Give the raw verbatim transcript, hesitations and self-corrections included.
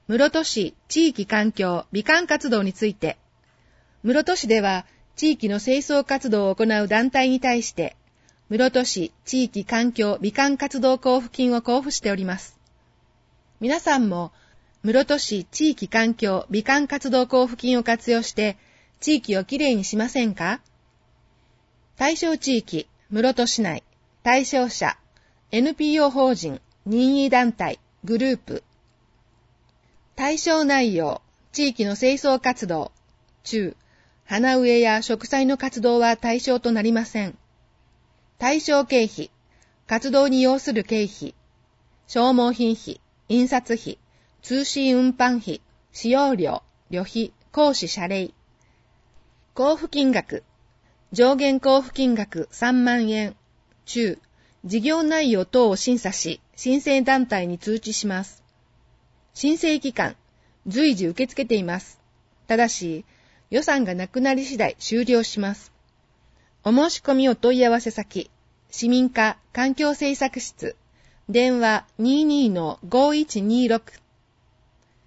室戸市地域環境美観活動について、室戸市では地域の清掃活動を行う団体に対して、室戸市地域環境美観活動交付金を交付しております。皆さんも、室戸市地域環境美観活動交付金を活用して、地域をきれいにしませんか？対象地域、室戸市内、対象者、エヌピーオー 法人、任意団体、グループ。対象内容、地域の清掃活動、中、花植えや植栽の活動は対象となりません。対象経費、活動に要する経費、消耗品費、印刷費、通信運搬費、使用料、旅費、講師謝礼。交付金額、上限交付金額さんまんえん、中、事業内容等を審査し、申請団体に通知します。申請期間、随時受け付けています。ただし、予算がなくなり次第終了します。お申し込みお問い合わせ先、市民課環境政策室、電話 にじゅうにのごいちにーろく